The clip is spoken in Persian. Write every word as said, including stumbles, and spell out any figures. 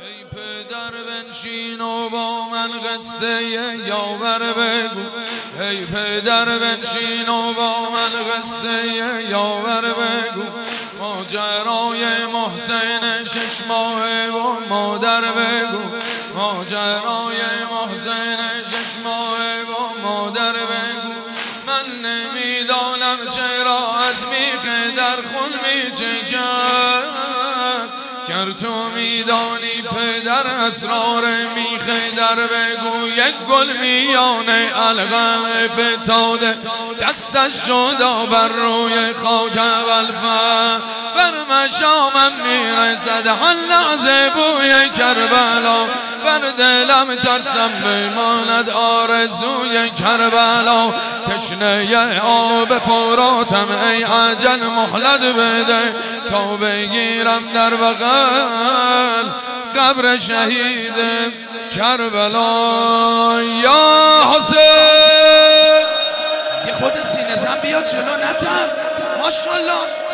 ای پدر بنشین و با من قصه یاور بگو، ای پدر بنشین و با من قصه یاور بگو. ماجرای محسن شش ماهه و مادر بگو، ماجرای محسن شش ماهه و مادر بگو. من نمیدانم چرا از میخ در خون میچکد، گر تو میدانی پدر اسرار میخ در بگو. یک گل میانه علقم فتاده دستش شد بر روی خاک والفن، بر مشامم میرسد هر لحظه بوی کربلا، بر دلم ترسم بماند آرزوی کربلا. تشنه آب فراتم ای عجل مهلت بده، تا بگیرم در بغل قبر شهید کربلا. یا حسین یه خود سینه زن بیاد جلو نترس. ماشاءالله